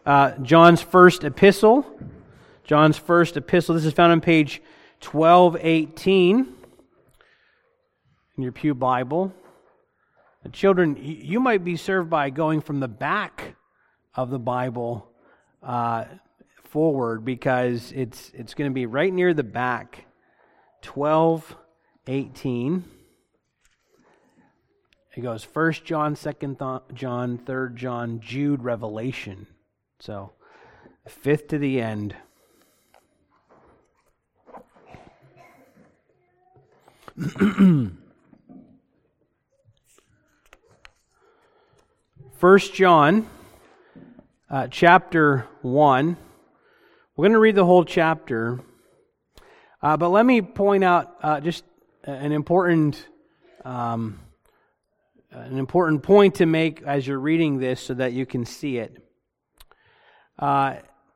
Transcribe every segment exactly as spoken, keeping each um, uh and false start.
uh, John's first epistle. John's first epistle. This is found on page twelve eighteen in your pew Bible. And children, you might be served by going from the back of the Bible uh, forward, because it's it's going to be right near the back. twelve eighteen. It goes First John, Second John, Third John, Jude, Revelation. So, fifth to the end. First John, uh, chapter one. We're going to read the whole chapter, uh, but let me point out uh, just an important. Um, An important point to make as you're reading this so that you can see it. Uh,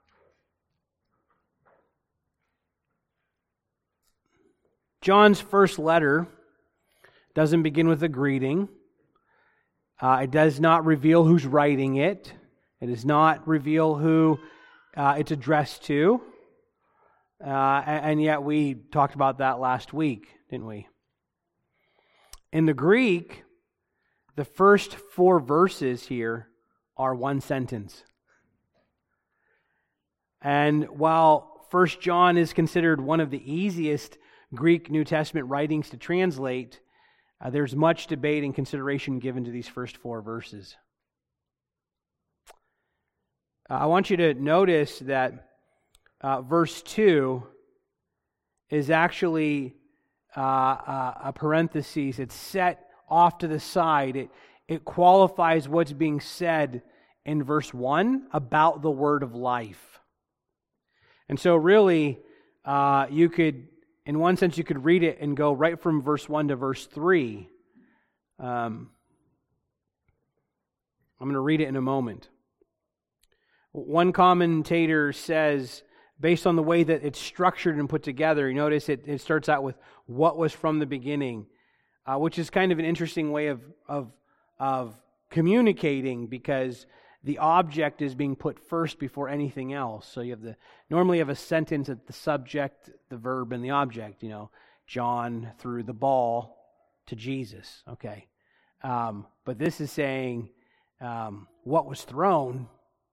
John's first letter doesn't begin with a greeting. Uh, it does not reveal who's writing it. It does not reveal who uh, it's addressed to. Uh, and yet we talked about that last week, didn't we? In the Greek, the first four verses here are one sentence. And while First John is considered one of the easiest Greek New Testament writings to translate, uh, there's much debate and consideration given to these first four verses. Uh, I want you to notice that uh, verse two is actually uh, uh, a parenthesis. It's set off to the side. It, it qualifies what's being said in verse one about the word of life. And so really, uh, you could, in one sense, you could read it and go right from verse one to verse three. Um, I'm going to read it in a moment. One commentator says, based on the way that it's structured and put together, you notice it, it starts out with what was from the beginning. Uh, which is kind of an interesting way of, of of communicating, because the object is being put first before anything else. So you have the normally you have a sentence at the subject, the verb, and the object. You know, John threw the ball to Jesus. Okay, um, but this is saying um, what was thrown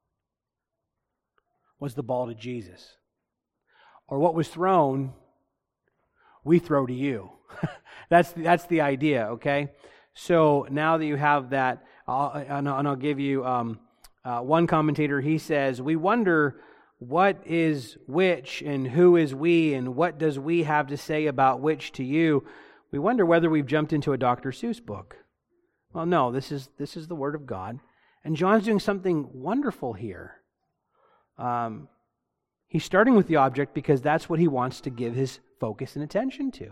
was the ball to Jesus, or what was thrown we throw to you. That's that's the idea, okay? So now that you have that, I'll, and I'll give you um, uh, one commentator. He says, we wonder what is which and who is we and what does we have to say about which to you. We wonder whether we've jumped into a Doctor Seuss book. Well, no, this is this is the Word of God. And John's doing something wonderful here. Um, he's starting with the object because that's what he wants to give his focus and attention to.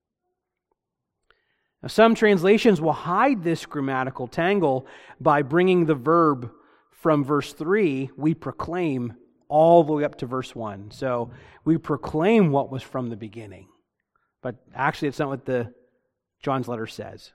Now, some translations will hide this grammatical tangle by bringing the verb from verse three, we proclaim, all the way up to verse one. So we proclaim what was from the beginning. But actually it's not what the John's letter says.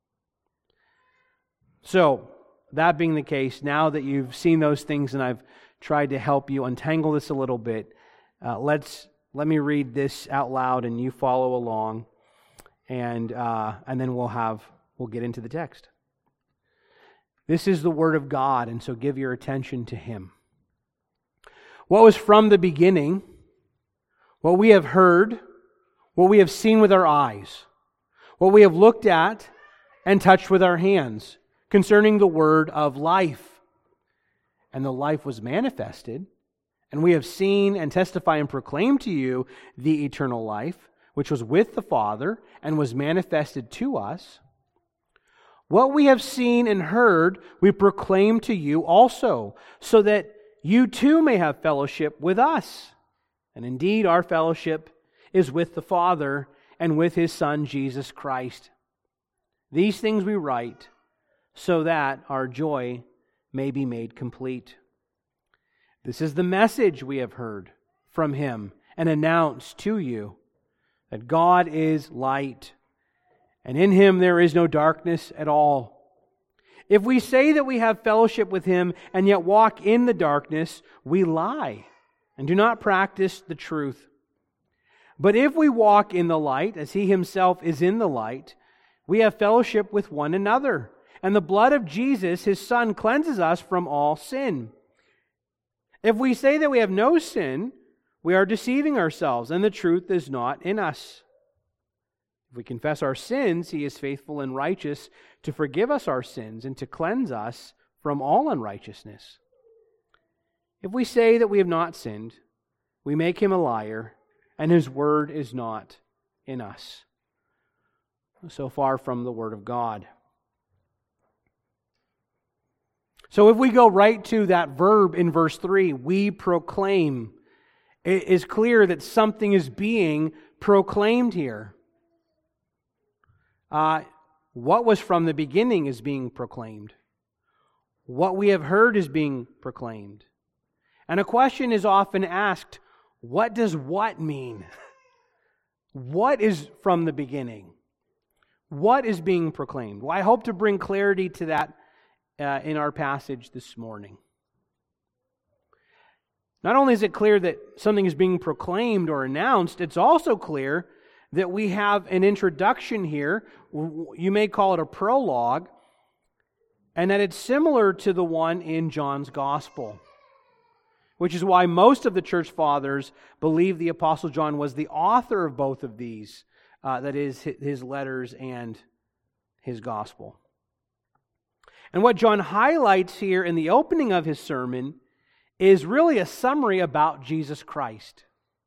So, that being the case, now that you've seen those things and I've tried to help you untangle this a little bit, uh, let's let me read this out loud and you follow along. And uh, and then we'll have we'll get into the text. This is the Word of God, and so give your attention to Him. What was from the beginning, what we have heard, what we have seen with our eyes, what we have looked at and touched with our hands, concerning the word of life. And the life was manifested, and we have seen and testify and proclaim to you the eternal life, which was with the Father and was manifested to us. What we have seen and heard, we proclaim to you also, so that you too may have fellowship with us. And indeed, our fellowship is with the Father and with His Son, Jesus Christ. These things we write so that our joy may be made complete. This is the message we have heard from Him and announced to you, that God is light, and in Him there is no darkness at all. If we say that we have fellowship with Him and yet walk in the darkness, we lie and do not practice the truth. But if we walk in the light, as He Himself is in the light, we have fellowship with one another. And the blood of Jesus, His Son, cleanses us from all sin. If we say that we have no sin, we are deceiving ourselves, and the truth is not in us. If we confess our sins, He is faithful and righteous to forgive us our sins and to cleanse us from all unrighteousness. If we say that we have not sinned, we make Him a liar, and His word is not in us. So far from the Word of God. So if we go right to that verb in verse three, we proclaim, it is clear that something is being proclaimed here. Uh, what was from the beginning is being proclaimed. What we have heard is being proclaimed. And a question is often asked, what does what mean? What is from the beginning? What is being proclaimed? Well, I hope to bring clarity to that uh, in our passage this morning. Not only is it clear that something is being proclaimed or announced, it's also clear that we have an introduction here. You may call it a prologue, and that it's similar to the one in John's Gospel, which is why most of the church fathers believe the Apostle John was the author of both of these, uh, that is, his letters and his Gospel. And what John highlights here in the opening of his sermon is really a summary about Jesus Christ.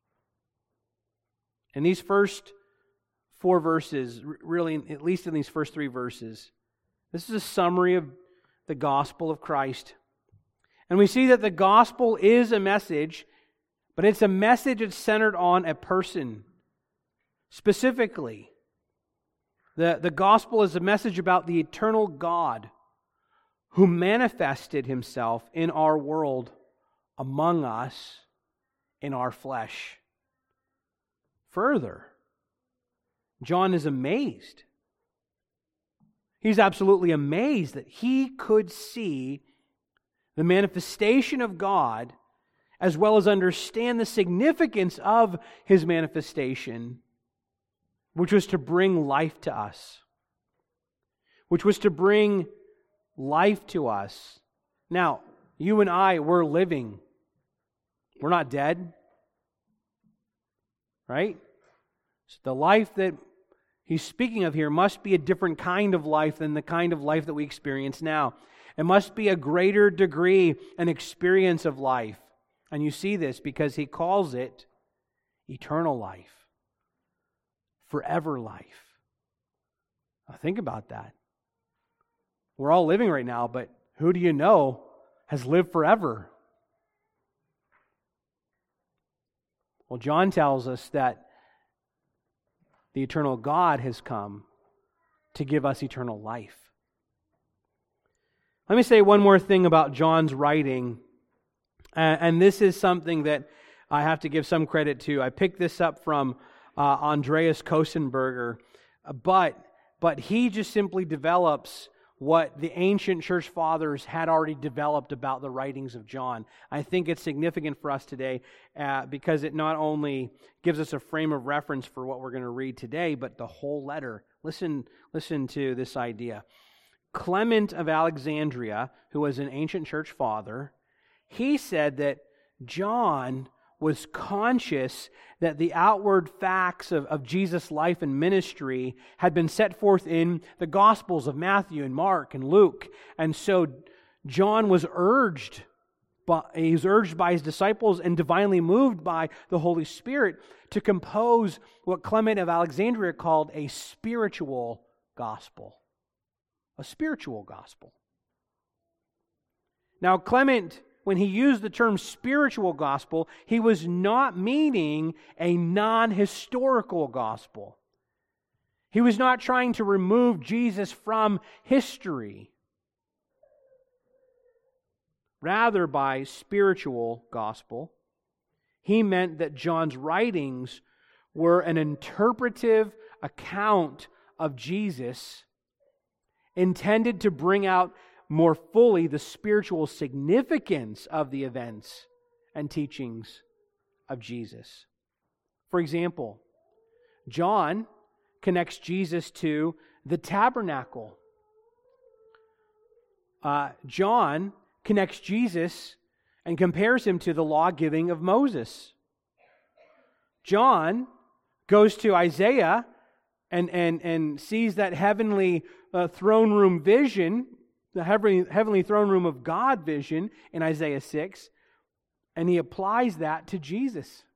In these first four verses, really at least in these first three verses, this is a summary of the gospel of Christ. And we see that the gospel is a message, but it's a message that's centered on a person. Specifically, the, the gospel is a message about the eternal God who manifested Himself in our world, among us, in our flesh. Further, John is amazed. He's absolutely amazed that he could see the manifestation of God as well as understand the significance of His manifestation, which was to bring life to us. Which was to bring life to us. Now, you and I, we're living. We're not dead. Right? So the life that he's speaking of here must be a different kind of life than the kind of life that we experience now. It must be a greater degree and experience of life. And you see this because he calls it eternal life. Forever life. Now think about that. We're all living right now, but who do you know has lived forever? Well, John tells us that the eternal God has come to give us eternal life. Let me say one more thing about John's writing, and this is something that I have to give some credit to. I picked this up from uh, Andreas Kostenberger, but but he just simply develops what the ancient church fathers had already developed about the writings of John. I think it's significant for us today uh, because it not only gives us a frame of reference for what we're going to read today, but the whole letter. Listen, listen to this idea. Clement of Alexandria, who was an ancient church father, he said that John was conscious that the outward facts of, of Jesus' life and ministry had been set forth in the Gospels of Matthew and Mark and Luke. And so John was urged, by, he was urged by his disciples and divinely moved by the Holy Spirit to compose what Clement of Alexandria called a spiritual gospel. A spiritual gospel. Now, Clement, when he used the term spiritual gospel, he was not meaning a non-historical gospel. He was not trying to remove Jesus from history. Rather, by spiritual gospel, he meant that John's writings were an interpretive account of Jesus intended to bring out more fully the spiritual significance of the events and teachings of Jesus. For example, John connects Jesus to the tabernacle. Uh, John connects Jesus and compares him to the law giving of Moses. John goes to Isaiah and, and, and sees that heavenly uh, throne room vision, the heavenly, heavenly throne room of God vision in Isaiah six, and he applies that to Jesus.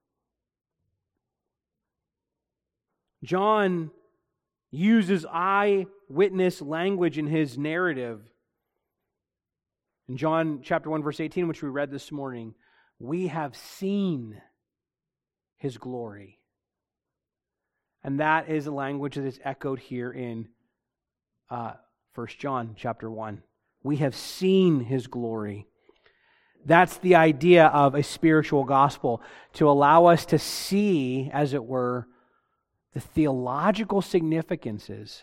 John uses eyewitness language in his narrative. In John chapter one, verse eighteen, which we read this morning, we have seen His glory. And that is a language that is echoed here in uh, First John chapter one. We have seen His glory. That's the idea of a spiritual gospel, to allow us to see, as it were, the theological significances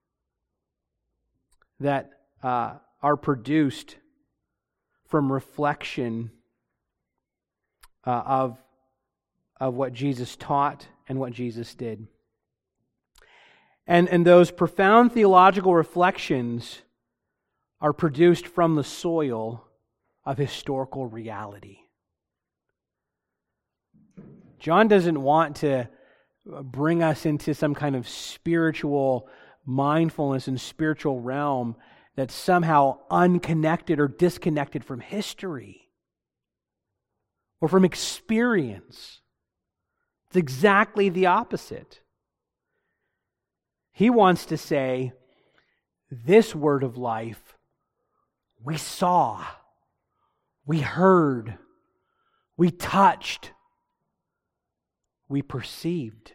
that uh, are produced from reflection uh, of, of what Jesus taught and what Jesus did. And, and those profound theological reflections are produced from the soil of historical reality. John doesn't want to bring us into some kind of spiritual mindfulness and spiritual realm that's somehow unconnected or disconnected from history or from experience. It's exactly the opposite. He wants to say, this word of life, we saw, we heard, we touched, we perceived.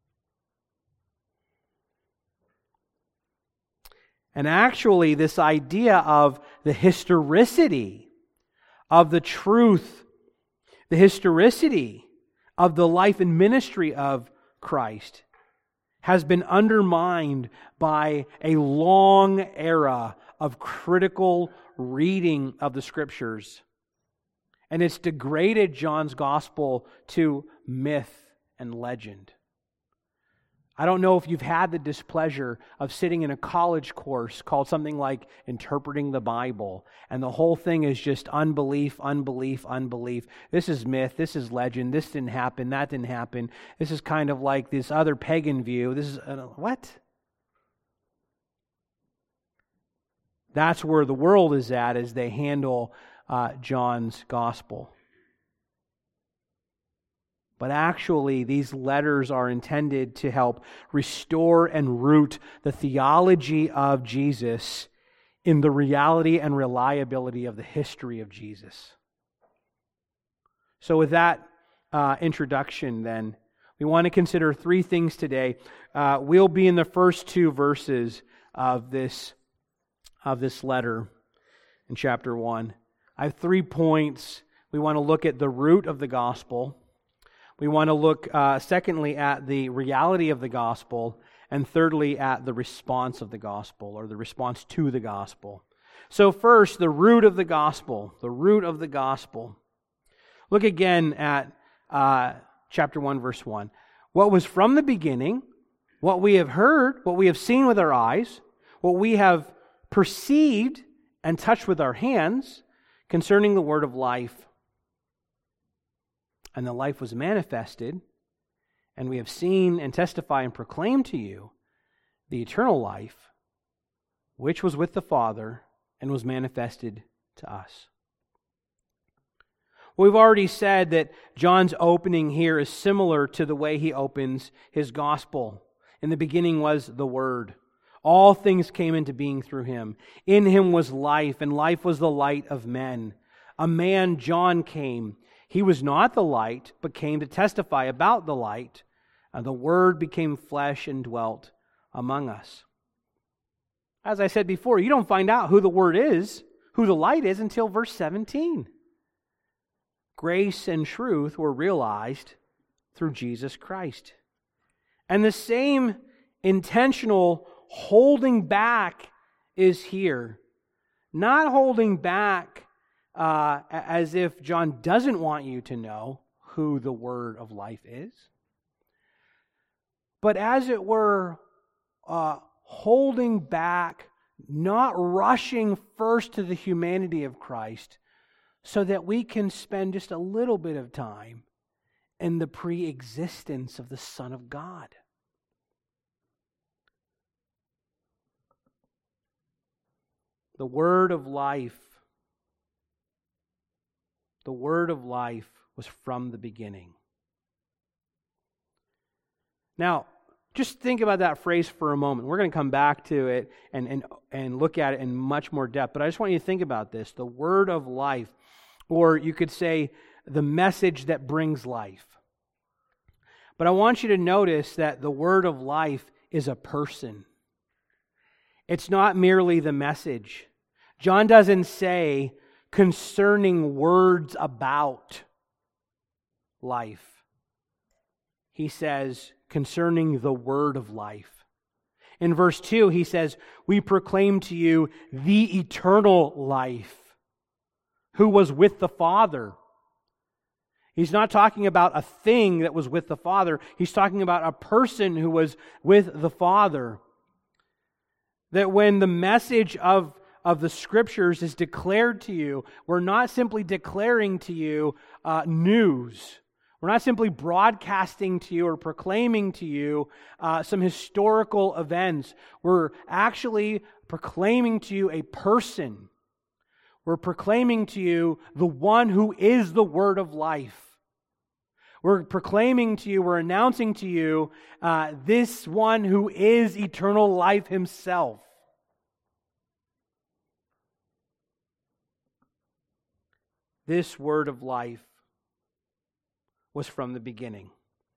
And actually, this idea of the historicity of the truth, the historicity of the life and ministry of Christ has been undermined by a long era of critical reading of the Scriptures. And it's degraded John's gospel to myth and legend. I don't know if you've had the displeasure of sitting in a college course called something like Interpreting the Bible, and the whole thing is just unbelief, unbelief, unbelief. This is myth, this is legend, this didn't happen, that didn't happen. This is kind of like this other pagan view. This is, uh, what? That's where the world is at as they handle uh, John's gospel. But actually, these letters are intended to help restore and root the theology of Jesus in the reality and reliability of the history of Jesus. So with that uh, introduction then, we want to consider three things today. Uh, we'll be in the first two verses of this, of this letter in chapter one. I have three points. We want to look at the root of the gospel. We want to look, uh, secondly, at the reality of the gospel, and thirdly, at the response of the gospel, or the response to the gospel. So first, the root of the gospel, the root of the gospel. Look again at uh, chapter one, verse one. What was from the beginning, what we have heard, what we have seen with our eyes, what we have perceived and touched with our hands, concerning the word of life. And the life was manifested, and we have seen and testify and proclaim to you the eternal life, which was with the Father and was manifested to us. We've already said that John's opening here is similar to the way he opens his gospel. In the beginning was the Word. All things came into being through Him. In Him was life, and life was the light of men. A man, John, came. He was not the light, but came to testify about the light. And the Word became flesh and dwelt among us. As I said before, you don't find out who the Word is, who the light is, until verse seventeen. Grace and truth were realized through Jesus Christ. And the same intentional holding back is here. not holding back uh, as if John doesn't want you to know who the Word of life is, but as it were, uh, holding back, not rushing first to the humanity of Christ, so that we can spend just a little bit of time in the pre-existence of the Son of God. The Word of life, the Word of life was from the beginning. Now, just think about that phrase for a moment. We're going to come back to it and, and, and look at it in much more depth, but I just want you to think about this. The Word of life, or you could say the message that brings life. But I want you to notice that the Word of life is a person. It's not merely the message. John doesn't say concerning words about life. He says concerning the Word of life. In verse two, he says, we proclaim to you the eternal life, who was with the Father. He's not talking about a thing that was with the Father. He's talking about a person who was with the Father. That when the message of, of the Scriptures is declared to you, we're not simply declaring to you uh, news. We're not simply broadcasting to you or proclaiming to you uh, some historical events. We're actually proclaiming to you a person. We're proclaiming to you the one who is the Word of life. We're proclaiming to you, we're announcing to you uh, this one who is eternal life himself. This Word of life was from the beginning.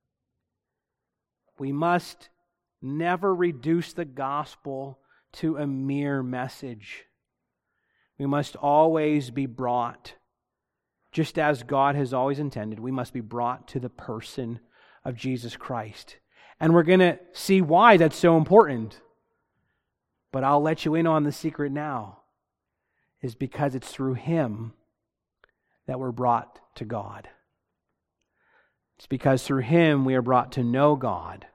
We must never reduce the gospel to a mere message. We must always be brought, just as God has always intended, we must be brought to the person of Jesus Christ. And we're going to see why that's so important. But I'll let you in on the secret now, is because it's through Him that we're brought to God. It's because through Him we are brought to know God.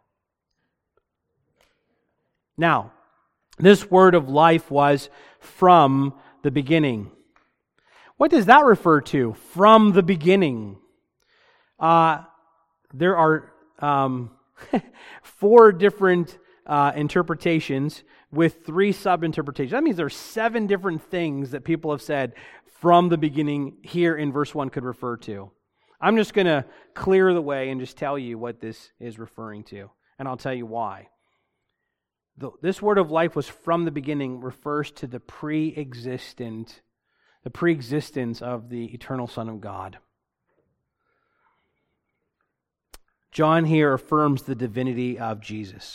Now, this Word of life was from the beginning. What does that refer to? From the beginning. Uh, there are um, four different uh, interpretations with three sub-interpretations. That means there are seven different things that people have said from the beginning here in verse one could refer to. I'm just going to clear the way and just tell you what this is referring to. And I'll tell you why. The, this Word of life was from the beginning refers to the pre-existent, the pre-existence of the eternal Son of God. John here affirms the divinity of Jesus.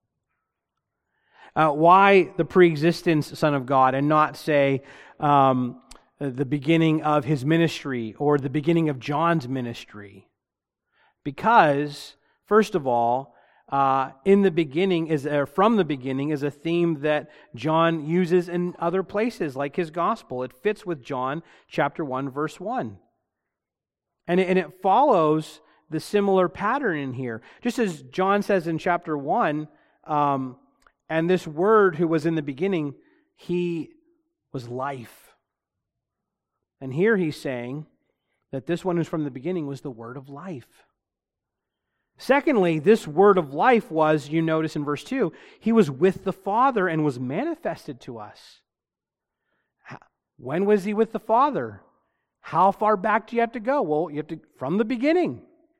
Uh, why the pre-existence Son of God and not say um, the beginning of His ministry or the beginning of John's ministry? Because, first of all, Uh, in the beginning is uh, from the beginning is a theme that John uses in other places, like his gospel. It fits with John chapter one, verse one. And it, and it follows the similar pattern in here. Just as John says in chapter one, um, and this Word who was in the beginning, He was life. And here he's saying that this one who's from the beginning was the Word of life. Secondly, this Word of life was, you notice in verse two, He was with the Father and was manifested to us. When was He with the Father? How far back do you have to go? Well, you have to, from the beginning.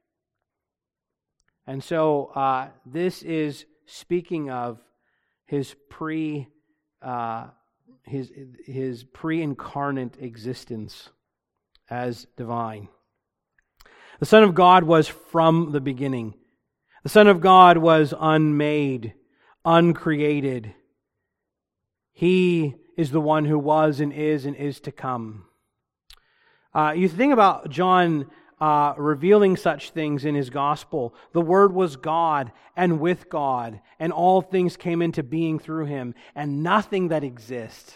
And so, uh, this is speaking of His pre, uh, His, His pre-incarnate existence as divine. The Son of God was from the beginning. The Son of God was unmade, uncreated. He is the one who was and is and is to come. Uh, you think about John uh, revealing such things in his gospel. The Word was God and with God, and all things came into being through Him, and nothing that exists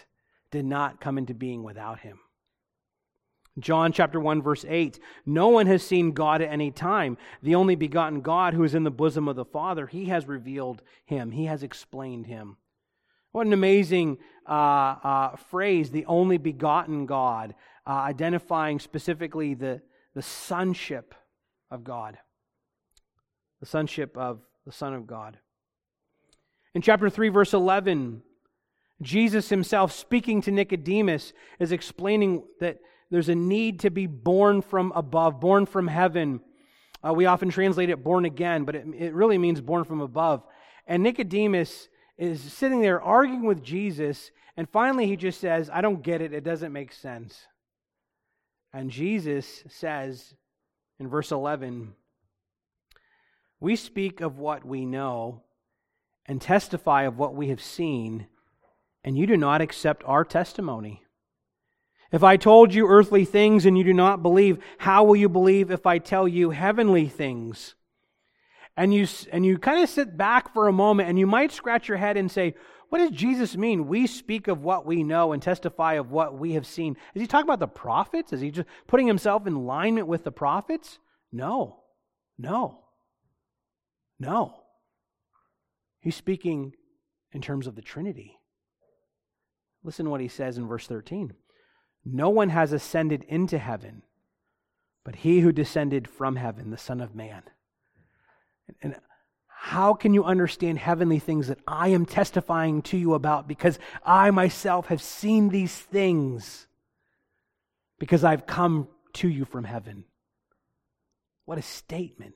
did not come into being without him. John chapter one, verse eight, no one has seen God at any time. The only begotten God who is in the bosom of the Father, he has revealed him. He has explained him. What an amazing uh, uh, phrase, the only begotten God, uh, identifying specifically the, the sonship of God. The sonship of the Son of God. In chapter three, verse eleven, Jesus himself, speaking to Nicodemus, is explaining that there's a need to be born from above, born from heaven. Uh, we often translate it born again, but it, it really means born from above. And Nicodemus is sitting there arguing with Jesus, and finally he just says, I don't get it, it doesn't make sense. And Jesus says in verse eleven, we speak of what we know and testify of what we have seen, and you do not accept our testimony. If I told you earthly things and you do not believe, how will you believe if I tell you heavenly things? And you and you kind of sit back for a moment and you might scratch your head and say, what does Jesus mean? We speak of what we know and testify of what we have seen. Is he talking about the prophets? Is he just putting himself in alignment with the prophets? No, no, no. He's speaking in terms of the Trinity. Listen to what he says in verse thirteen. No one has ascended into heaven, but he who descended from heaven, the Son of Man. And how can you understand heavenly things that I am testifying to you about? Because I myself have seen these things, because I've come to you from heaven. What a statement.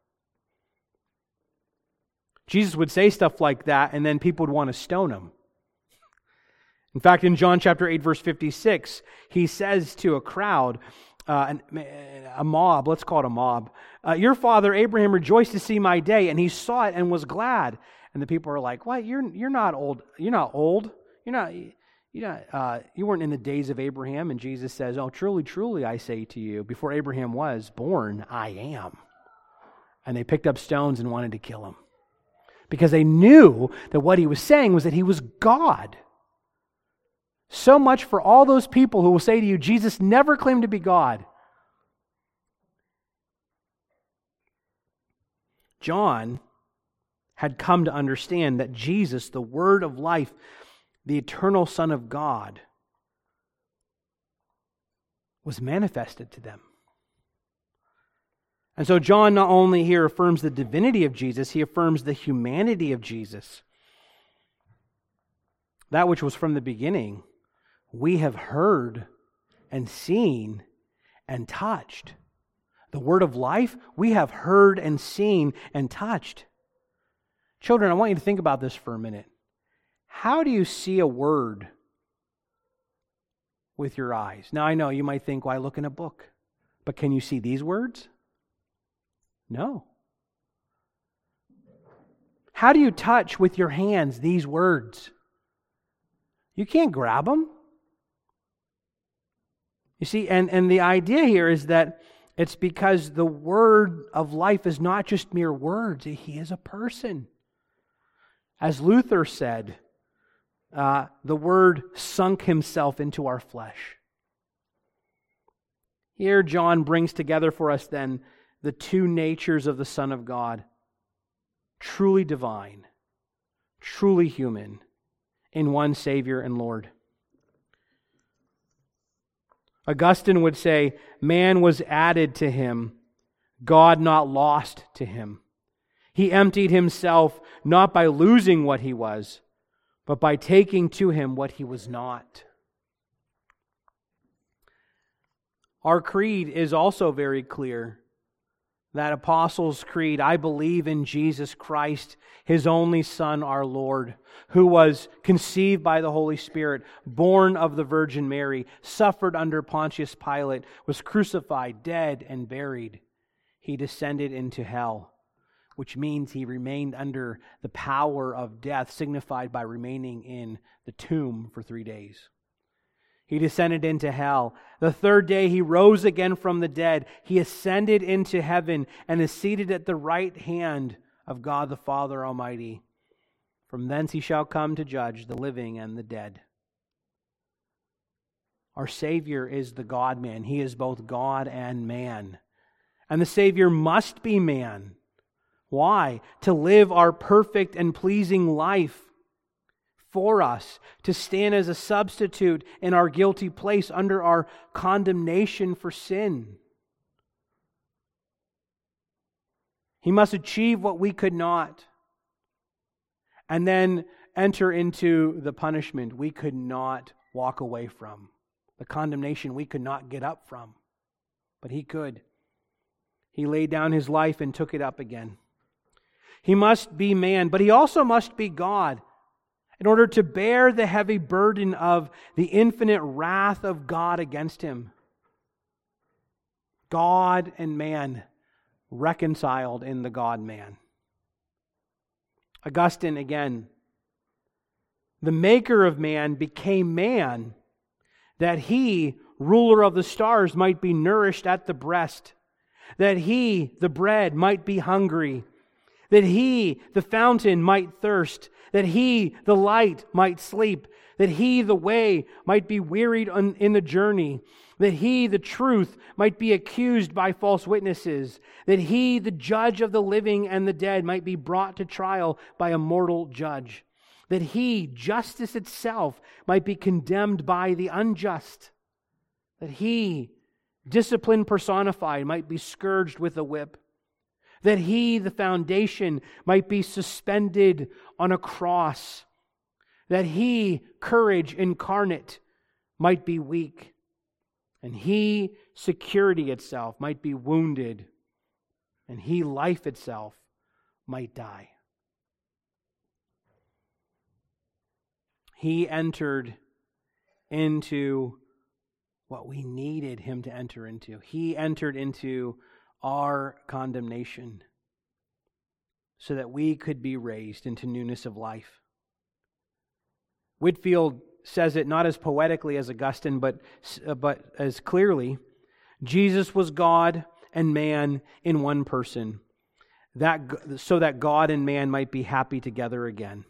Jesus would say stuff like that, and then people would want to stone him. In fact, in John chapter eight, verse fifty-six, he says to a crowd, uh, a mob, let's call it a mob, uh, your father Abraham rejoiced to see my day, and he saw it and was glad. And the people are like, what? You're you're not old. You're not old. You're not. You're not. Uh, you weren't in the days of Abraham. And Jesus says, oh, truly, truly, I say to you, before Abraham was born, I am. And they picked up stones and wanted to kill him, because they knew that what he was saying was that he was God. So much for all those people who will say to you, Jesus never claimed to be God. John had come to understand that Jesus, the Word of life, the eternal Son of God, was manifested to them. And so John not only here affirms the divinity of Jesus, he affirms the humanity of Jesus. That which was from the beginning, we have heard and seen and touched. The word of life, we have heard and seen and touched. Children, I want you to think about this for a minute. How do you see a word with your eyes? Now, I know you might think, well, I look in a book. But can you see these words? No. How do you touch with your hands these words? You can't grab them. You see, and, and the idea here is that it's because the word of life is not just mere words. He is a person. As Luther said, uh, the word sunk himself into our flesh. Here John brings together for us then the two natures of the Son of God. Truly divine, truly human, in one Savior and Lord. Augustine would say, man was added to him, God not lost to him. He emptied himself not by losing what he was, but by taking to him what he was not. Our creed is also very clear. That Apostles' Creed, I believe in Jesus Christ, His only Son, our Lord, who was conceived by the Holy Spirit, born of the Virgin Mary, suffered under Pontius Pilate, was crucified, dead, and buried. He descended into hell, which means He remained under the power of death, signified by remaining in the tomb for three days. He descended into hell. The third day He rose again from the dead. He ascended into heaven and is seated at the right hand of God the Father Almighty. From thence He shall come to judge the living and the dead. Our Savior is the God-man. He is both God and man. And the Savior must be man. Why? To live our perfect and pleasing life for us, to stand as a substitute in our guilty place under our condemnation for sin. He must achieve what we could not, and then enter into the punishment we could not walk away from, the condemnation we could not get up from, but He could. He laid down His life and took it up again. He must be man, but He also must be God, in order to bear the heavy burden of the infinite wrath of God against Him. God and man reconciled in the God-man. Augustine again, the maker of man became man, that He, ruler of the stars, might be nourished at the breast, that He, the bread, might be hungry, that He, the fountain, might thirst, that He, the light, might sleep, that He, the way, might be wearied in the journey, that He, the truth, might be accused by false witnesses, that He, the judge of the living and the dead, might be brought to trial by a mortal judge, that He, justice itself, might be condemned by the unjust, that He, discipline personified, might be scourged with a whip, that He, the foundation, might be suspended on a cross, that He, courage incarnate, might be weak, and He, security itself, might be wounded, and He, life itself, might die. He entered into what we needed Him to enter into. He entered into our condemnation so that we could be raised into newness of life. Whitefield says it not as poetically as Augustine, but, but as clearly. Jesus was God and man in one person, that so that God and man might be happy together again.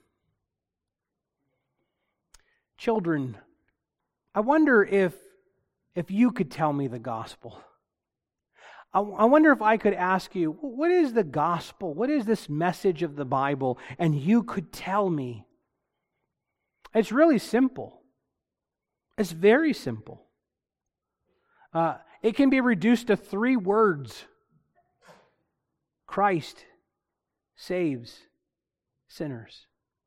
Children, I wonder if, if you could tell me the gospel. I, I wonder if I could ask you, what is the gospel? What is this message of the Bible? And you could tell me. It's really simple. It's very simple. Uh, it can be reduced to three words. Christ saves sinners.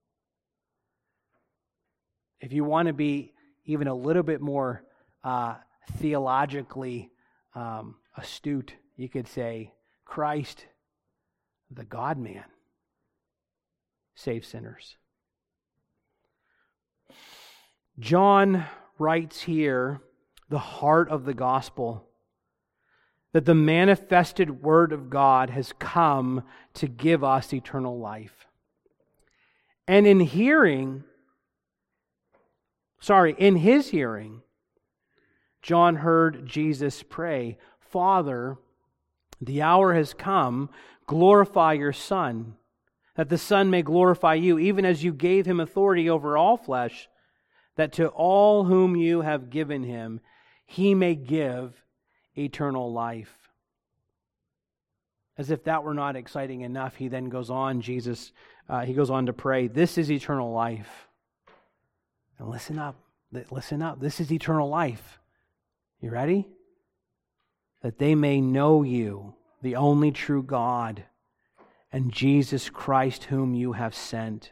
If you want to be even a little bit more uh, theologically um, astute, you could say, Christ, the God-man, saves sinners. John writes here the heart of the gospel, that the manifested Word of God has come to give us eternal life. And in hearing, sorry, in his hearing, John heard Jesus pray, Father, the hour has come, glorify your Son, that the Son may glorify you, even as you gave Him authority over all flesh, that to all whom you have given Him, He may give eternal life. As if that were not exciting enough, He then goes on, Jesus, uh, He goes on to pray, this is eternal life. And listen up, listen up, this is eternal life. You ready? That they may know you, the only true God, and Jesus Christ whom you have sent.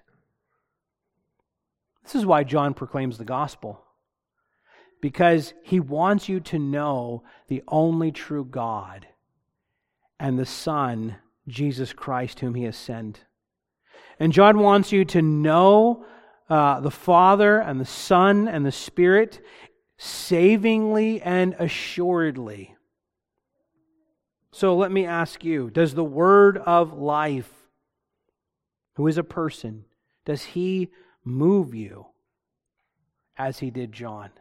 This is why John proclaims the gospel. Because he wants you to know the only true God and the Son, Jesus Christ, whom He has sent. And John wants you to know uh, the Father and the Son and the Spirit savingly and assuredly. So let me ask you, does the Word of life, who is a person, does He move you as He did John?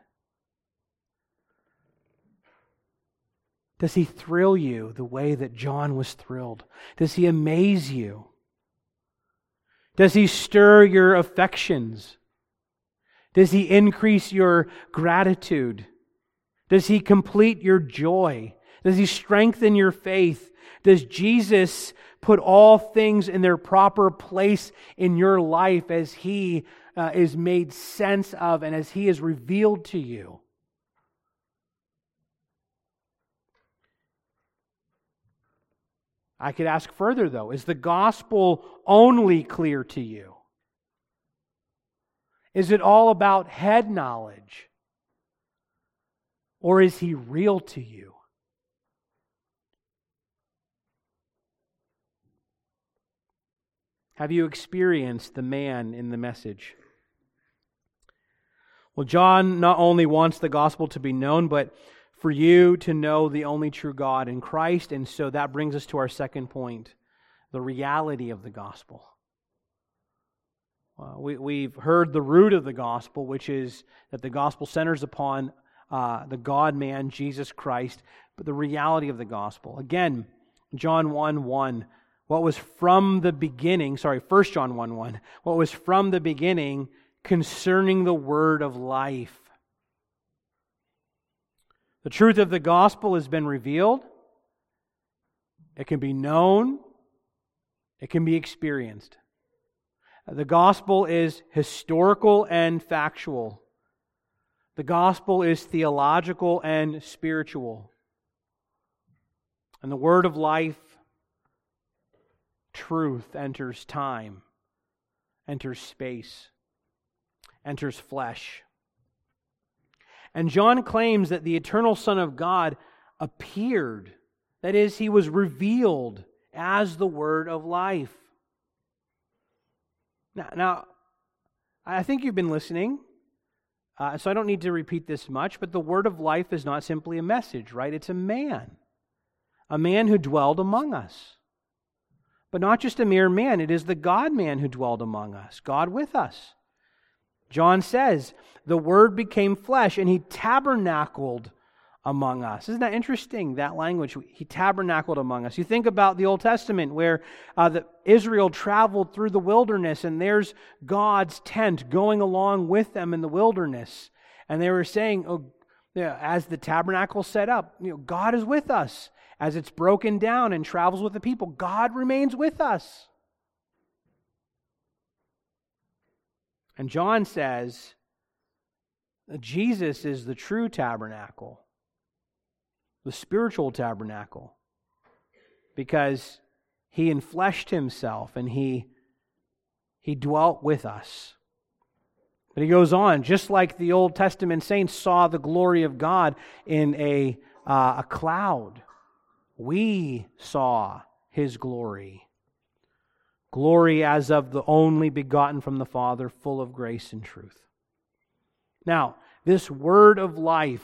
Does He thrill you the way that John was thrilled? Does He amaze you? Does He stir your affections? Does He increase your gratitude? Does He complete your joy? Does He strengthen your faith? Does Jesus put all things in their proper place in your life as He uh, is made sense of and as He is revealed to you? I could ask further, though, is the gospel only clear to you? Is it all about head knowledge? Or is He real to you? Have you experienced the man in the message? Well, John not only wants the gospel to be known, but for you to know the only true God in Christ. And so that brings us to our second point, the reality of the gospel. Uh, we, we've heard the root of the gospel, which is that the gospel centers upon uh, the God-man, Jesus Christ, but the reality of the gospel. Again, John one one, what was from the beginning, sorry, First John one one, what was from the beginning concerning the word of life. The truth of the gospel has been revealed. It can be known. It can be experienced. The gospel is historical and factual. The gospel is theological and spiritual. And the word of life, truth, enters time, enters space, enters flesh. And John claims that the eternal Son of God appeared. That is, He was revealed as the word of life. Now, now I think you've been listening, uh, so I don't need to repeat this much, but the word of life is not simply a message, right? It's a man. A man who dwelled among us. But not just a mere man, it is the God-man who dwelled among us, God with us. John says, the Word became flesh and He tabernacled among us. Isn't that interesting, that language? He tabernacled among us. You think about the Old Testament where uh, the, Israel traveled through the wilderness and there's God's tent going along with them in the wilderness. And they were saying, oh, yeah, as the tabernacle set up, you know, God is with us. As it's broken down and travels with the people, God remains with us. And John says that Jesus is the true tabernacle, the spiritual tabernacle, because He enfleshed Himself and He, he dwelt with us. But he goes on, just like the Old Testament saints saw the glory of God in a, uh, a cloud, we saw His glory. Glory as of the only begotten from the Father, full of grace and truth. Now, this word of life,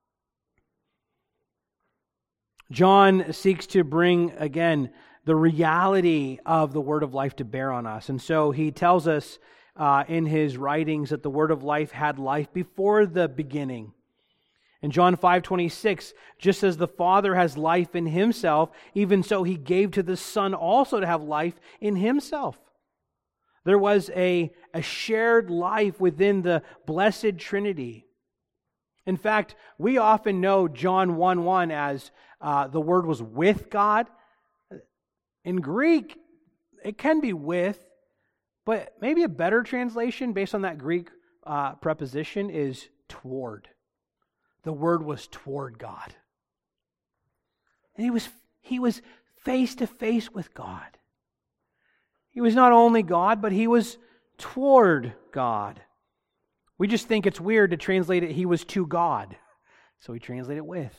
John seeks to bring, again, the reality of the word of life to bear on us. And so he tells us uh, in his writings that the word of life had life before the beginning. In John five twenty-six, just as the Father has life in Himself, even so He gave to the Son also to have life in Himself. There was a, a shared life within the blessed Trinity. In fact, we often know John one one as uh, the Word was with God. In Greek, it can be with, but maybe a better translation based on that Greek uh, preposition is toward. The Word was toward God. And He was, he was face to face with God. He was not only God, but He was toward God. We just think it's weird to translate it, He was to God. So we translate it with.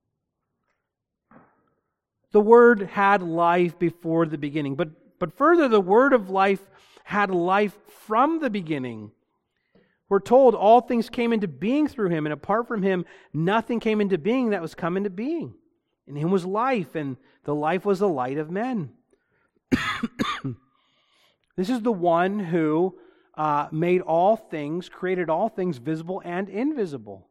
The Word had life before the beginning. But, but further, the Word of life had life from the beginning. We're told all things came into being through Him, and apart from Him, nothing came into being that was come into being. In Him was life, and the life was the light of men. This is the one who uh, made all things, created all things visible and invisible.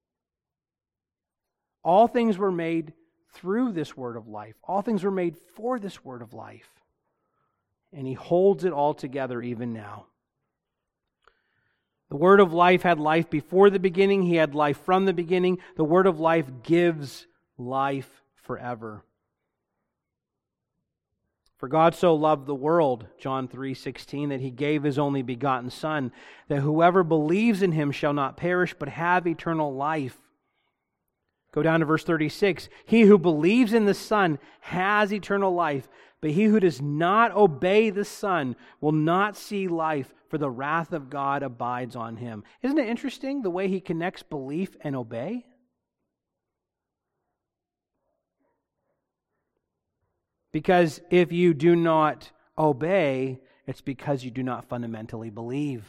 All things were made through this word of life. All things were made for this word of life. And He holds it all together even now. The Word of life had life before the beginning. He had life from the beginning. The Word of life gives life forever. For God so loved the world, John three sixteen, that He gave His only begotten Son, that whoever believes in Him shall not perish, but have eternal life. Go down to verse thirty-six. He who believes in the Son has eternal life, but he who does not obey the Son will not see life, for the wrath of God abides on him. Isn't it interesting the way He connects belief and obey? Because if you do not obey, it's because you do not fundamentally believe.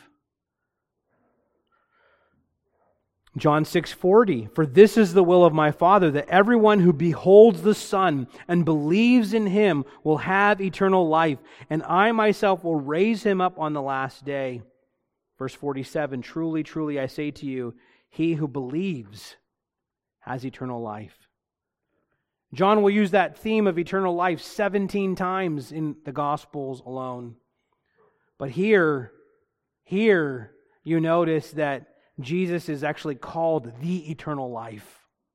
John six forty, for this is the will of my Father, that everyone who beholds the Son and believes in Him will have eternal life, and I myself will raise him up on the last day. Verse forty-seven, truly, truly, I say to you, he who believes has eternal life. John will use that theme of eternal life seventeen times in the Gospels alone. But here, here, you notice that Jesus is actually called the eternal life.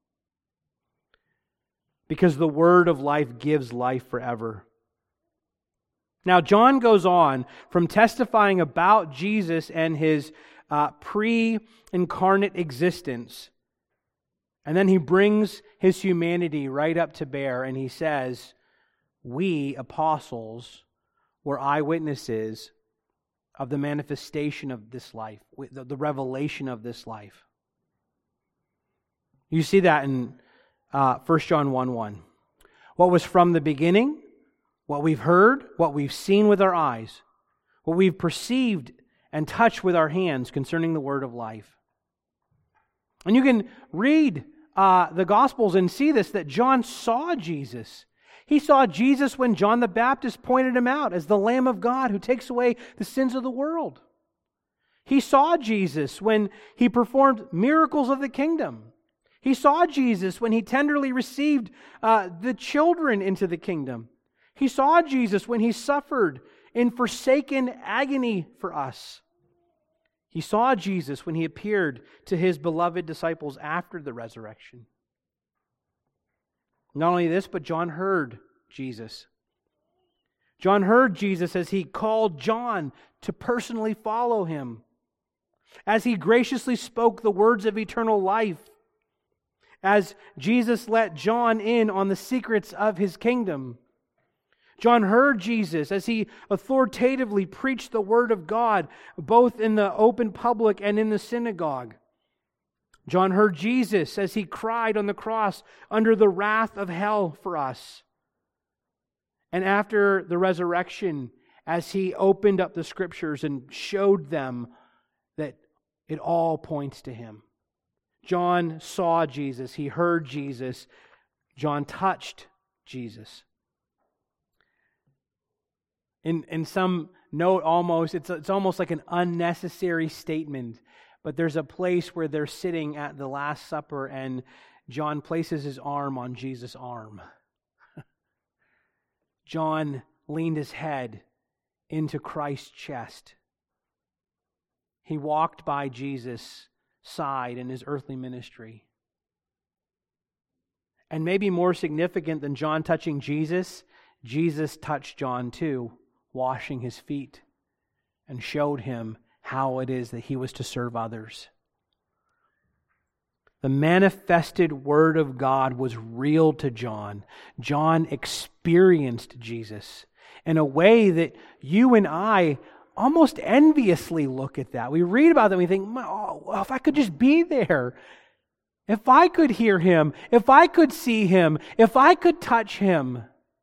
Because the Word of life gives life forever. Now, John goes on from testifying about Jesus and His uh, pre-incarnate existence. And then he brings His humanity right up to bear, and he says, we, apostles, were eyewitnesses of the manifestation of this life, the revelation of this life. You see that in uh, First John one one. What was from the beginning, what we've heard, what we've seen with our eyes, what we've perceived and touched with our hands concerning the word of life. And you can read uh, the Gospels and see this, that John saw Jesus. He saw Jesus when John the Baptist pointed Him out as the Lamb of God who takes away the sins of the world. He saw Jesus when He performed miracles of the kingdom. He saw Jesus when He tenderly received uh, the children into the kingdom. He saw Jesus when He suffered in forsaken agony for us. He saw Jesus when He appeared to His beloved disciples after the resurrection. Not only this, but John heard Jesus. John heard Jesus as He called John to personally follow Him, as He graciously spoke the words of eternal life, as Jesus let John in on the secrets of His kingdom. John heard Jesus as He authoritatively preached the Word of God, both in the open public and in the synagogue. John heard Jesus as He cried on the cross under the wrath of hell for us. And after the resurrection, as He opened up the Scriptures and showed them that it all points to Him. John saw Jesus. He heard Jesus. John touched Jesus. In in some note, almost it's it's almost like an unnecessary statement. But there's a place where they're sitting at the Last Supper, and John places his arm on Jesus' arm. John leaned his head into Christ's chest. He walked by Jesus' side in His earthly ministry. And maybe more significant than John touching Jesus, Jesus touched John too, washing his feet, and showed him how it is that he was to serve others. The manifested Word of God was real to John. John experienced Jesus in a way that you and I almost enviously look at that. We read about them and we think, oh, if I could just be there. If I could hear Him. If I could see Him. If I could touch Him.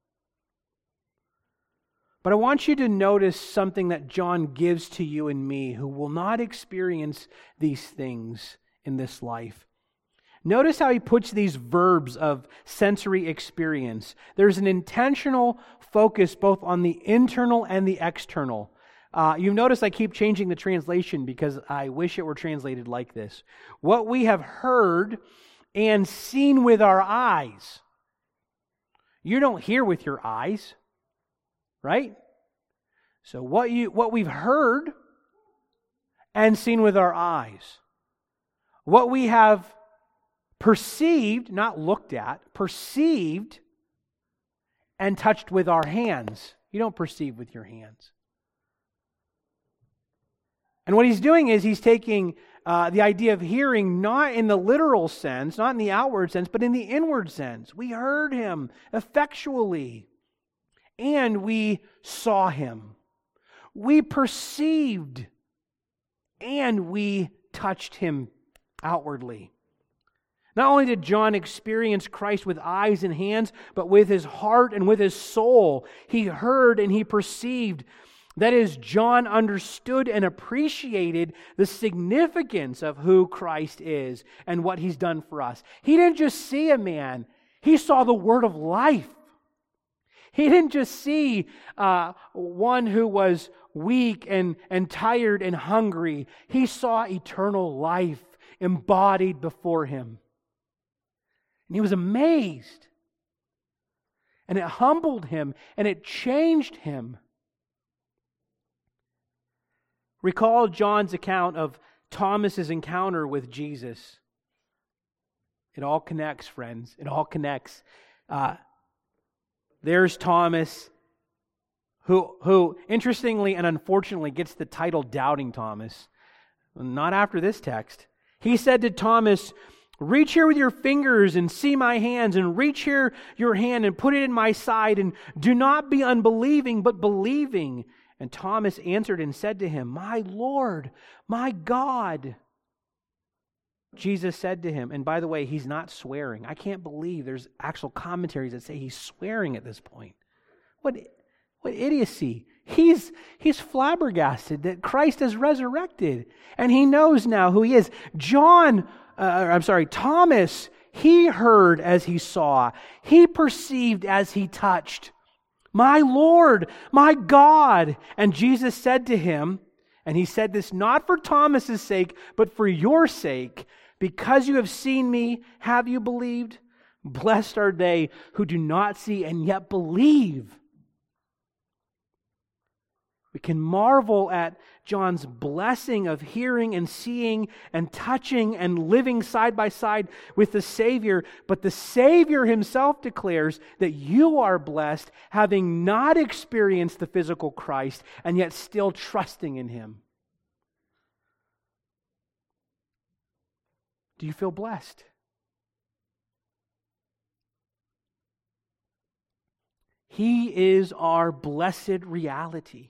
But I want you to notice something that John gives to you and me who will not experience these things in this life. Notice how he puts these verbs of sensory experience. There's an intentional focus both on the internal and the external. Uh, you've noticed I keep changing the translation because I wish it were translated like this. What we have heard and seen with our eyes. You don't hear with your eyes. Right? So what you what we've heard and seen with our eyes. What we have perceived, not looked at, perceived and touched with our hands. You don't perceive with your hands. And what he's doing is he's taking uh, the idea of hearing not in the literal sense, not in the outward sense, but in the inward sense. We heard him effectually, and we saw him. We perceived, and we touched him outwardly. Not only did John experience Christ with eyes and hands, but with his heart and with his soul. He heard and he perceived. That is, John understood and appreciated the significance of who Christ is and what he's done for us. He didn't just see a man, he saw the word of life. He didn't just see uh, one who was weak and, and tired and hungry. He saw eternal life embodied before him. And he was amazed. And it humbled him and it changed him. Recall John's account of Thomas's encounter with Jesus. It all connects, friends. It all connects. Uh, there's Thomas, who, who, interestingly and unfortunately, gets the title Doubting Thomas. Not after this text. He said to Thomas, "Reach here with your fingers and see my hands, and reach here your hand and put it in my side, and do not be unbelieving, but believing." And Thomas answered and said to him, "My Lord, my God." Jesus said to him, and by the way, he's not swearing. I can't believe there's actual commentaries that say he's swearing at this point. What, what idiocy. He's, he's flabbergasted that Christ has resurrected, and he knows now who he is. John, uh, I'm sorry, Thomas, he heard as he saw. He perceived as he touched. "My Lord, my God." And Jesus said to him, and he said this not for Thomas's sake, but for your sake, "Because you have seen me, have you believed? Blessed are they who do not see and yet believe." We can marvel at John's blessing of hearing and seeing and touching and living side by side with the Savior. But the Savior himself declares that you are blessed having not experienced the physical Christ and yet still trusting in him. Do you feel blessed? He is our blessed reality.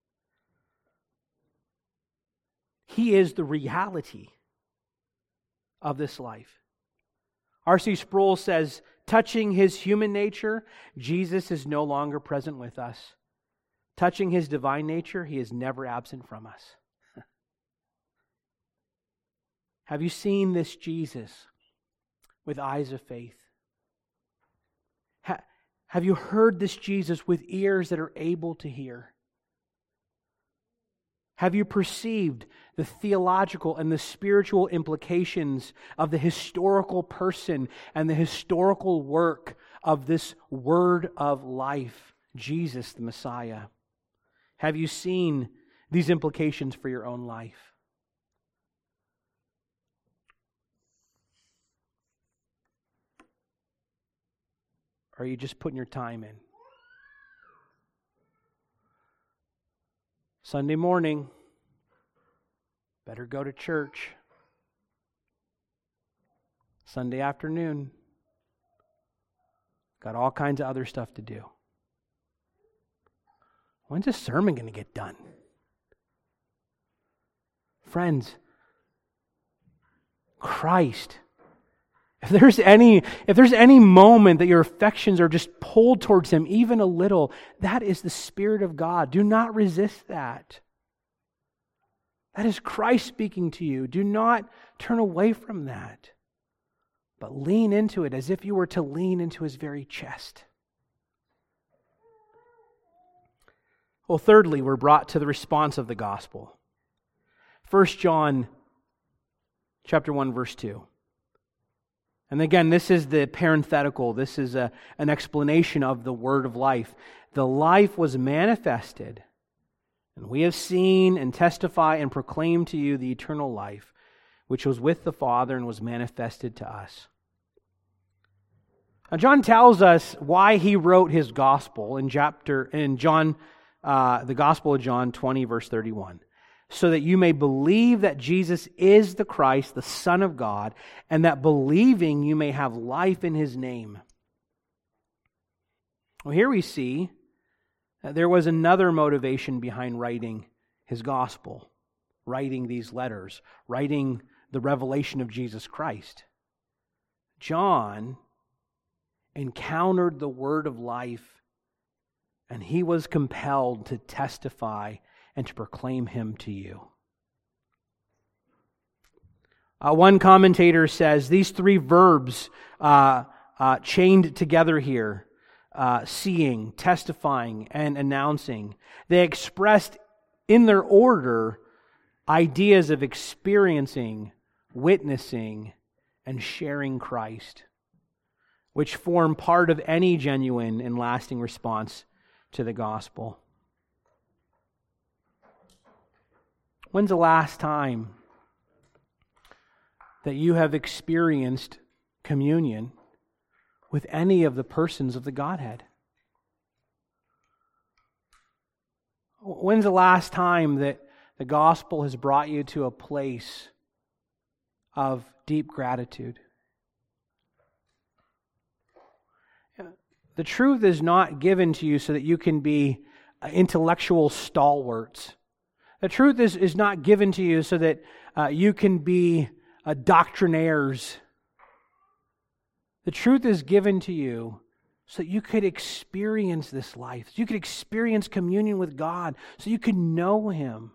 He is the reality of this life. R C Sproul says, touching his human nature, Jesus is no longer present with us. Touching his divine nature, he is never absent from us. Have you seen this Jesus with eyes of faith? Ha- have you heard this Jesus with ears that are able to hear? Have you perceived the theological and the spiritual implications of the historical person and the historical work of this Word of life, Jesus the Messiah? Have you seen these implications for your own life? Or are you just putting your time in? Sunday morning, better go to church. Sunday afternoon, got all kinds of other stuff to do. When's this sermon going to get done? Friends, Christ. If there's any, if there's any moment that your affections are just pulled towards Him, even a little, that is the Spirit of God. Do not resist that. That is Christ speaking to you. Do not turn away from that, but lean into it as if you were to lean into His very chest. Well, thirdly, we're brought to the response of the gospel. First John chapter one, verse two. And again, this is the parenthetical. This is a, an explanation of the word of life. The life was manifested, And we have seen and testify and proclaim to you the eternal life, which was with the Father and was manifested to us. Now, John tells us why he wrote his gospel in chapter in John, uh, the Gospel of John twenty, verse thirty-one, so that you may believe that Jesus is the Christ, the Son of God, and that believing you may have life in His name. Well, here we see that there was another motivation behind writing his gospel, writing these letters, writing the revelation of Jesus Christ. John encountered the word of life, and he was compelled to testify and to proclaim him to you. Uh, one commentator says these three verbs uh, uh, chained together here, Uh, seeing, testifying, and announcing. They expressed in their order ideas of experiencing, witnessing, and sharing Christ, which form part of any genuine and lasting response to the gospel. When's the last time that you have experienced communion with any of the persons of the Godhead? When's the last time that the gospel has brought you to a place of deep gratitude? The truth is not given to you so that you can be intellectual stalwarts. The truth is, is not given to you so that uh, you can be uh, doctrinaires. The truth is given to you so that you could experience this life, so you could experience communion with God, so you could know Him.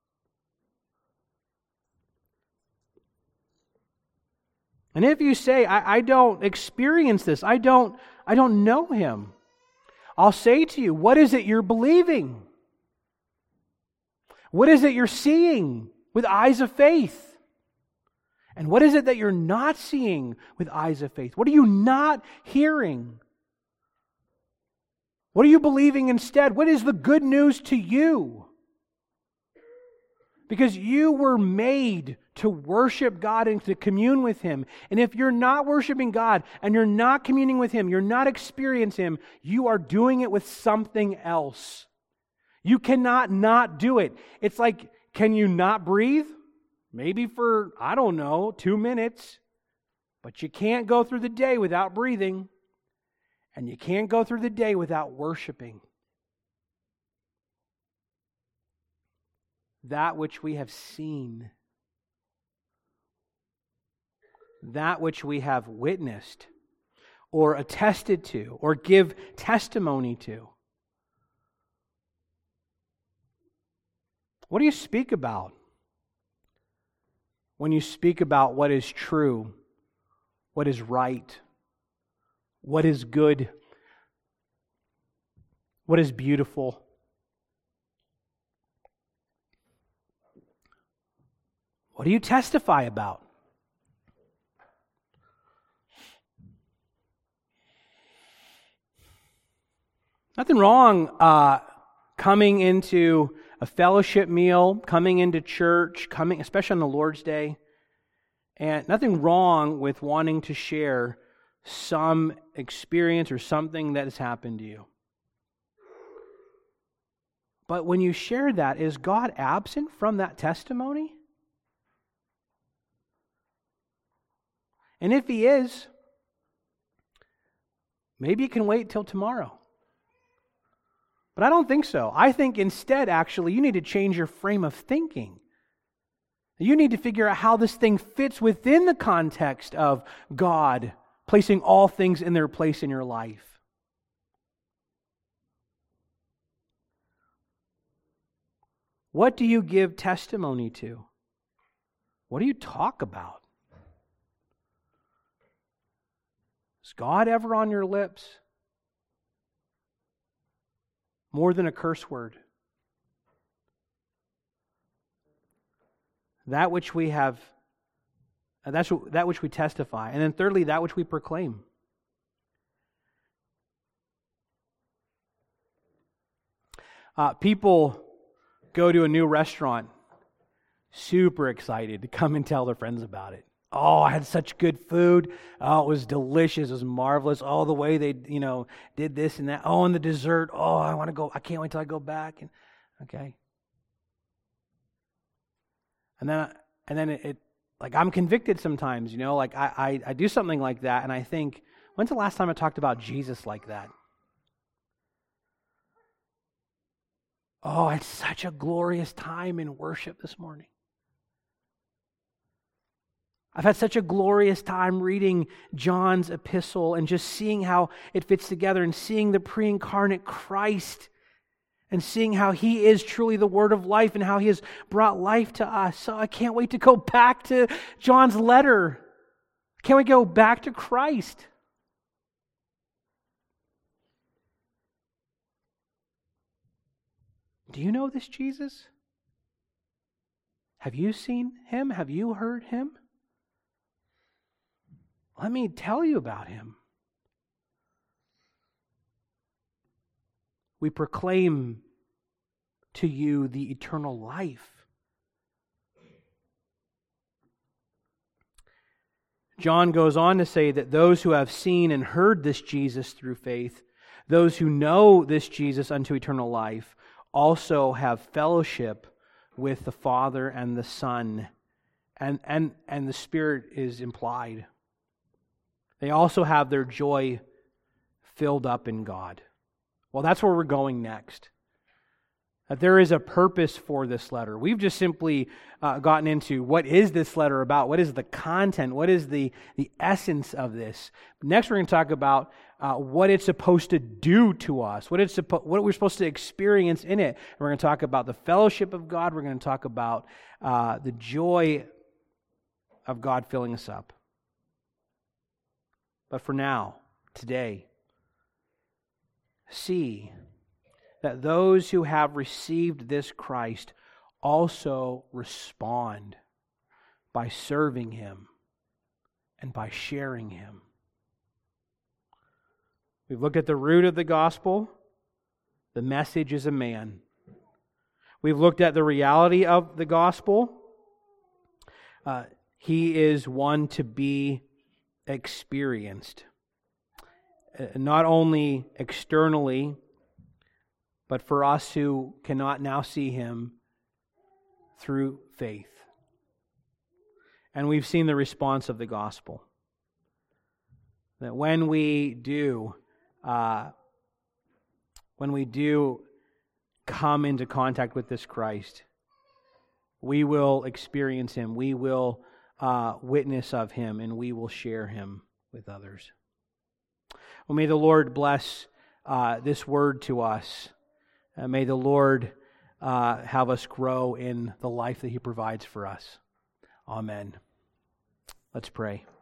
And if you say, I, I don't experience this, I don't, I don't know Him, I'll say to you, what is it you're believing? What is it you're seeing with eyes of faith? And what is it that you're not seeing with eyes of faith? What are you not hearing? What are you believing instead? What is the good news to you? Because you were made to worship God and to commune with Him. And if you're not worshiping God and you're not communing with Him, you're not experiencing Him, you are doing it with something else. You cannot not do it. It's like, can you not breathe? Maybe for, I don't know, two minutes. But you can't go through the day without breathing. And you can't go through the day without worshiping. That which we have seen, that which we have witnessed, or attested to, or give testimony to. What do you speak about when you speak about what is true, what is right, what is good, what is beautiful? What do you testify about? Nothing wrong uh, coming into a fellowship meal, coming into church, coming, especially on the Lord's Day, and nothing wrong with wanting to share some experience or something that has happened to you. But when you share that, is God absent from that testimony? And if He is, maybe you can wait till tomorrow. But I don't think so. I think instead, actually, you need to change your frame of thinking. You need to figure out how this thing fits within the context of God placing all things in their place in your life. What do you give testimony to? What do you talk about? Is God ever on your lips? More than a curse word. That which we have, that's that which we testify. And then thirdly, that which we proclaim. Uh, people go to a new restaurant, super excited to come and tell their friends about it. Oh, I had such good food. Oh, it was delicious. It was marvelous. Oh, the way they, you know, did this and that. Oh, and the dessert. Oh, I want to go. I can't wait till I go back. And okay. And then, and then it, it like I'm convicted sometimes, you know, like I, I, I do something like that, and I think, when's the last time I talked about Jesus like that? Oh, I had such a glorious time in worship this morning. I've had such a glorious time reading John's epistle and just seeing how it fits together and seeing the pre-incarnate Christ and seeing how He is truly the Word of life and how He has brought life to us. So I can't wait to go back to John's letter. Can't we go back to Christ? Do you know this Jesus? Have you seen Him? Have you heard Him? Let me tell you about Him. We proclaim to you the eternal life. John goes on to say that those who have seen and heard this Jesus through faith, those who know this Jesus unto eternal life, also have fellowship with the Father and the Son. And, and, and the Spirit is implied. They also have their joy filled up in God. Well, that's where we're going next. That there is a purpose for this letter. We've just simply uh, gotten into what is this letter about? What is the content? What is the, the essence of this? Next, we're going to talk about uh, what it's supposed to do to us, what it's suppo- what we're supposed to experience in it. And we're going to talk about the fellowship of God. We're going to talk about uh, the joy of God filling us up. But for now, today, see that those who have received this Christ also respond by serving Him and by sharing Him. We've looked at the root of the gospel. The message is a man. We've looked at the reality of the gospel. Uh, he is one to be experienced, not only externally, but for us who cannot now see Him through faith. And we've seen the response of the gospel. That when we do, uh, when we do come into contact with this Christ, we will experience Him. We will Uh, witness of Him, and we will share Him with others. Well, may the Lord bless uh, this word to us. Uh, may the Lord uh, have us grow in the life that He provides for us. Amen. Let's pray.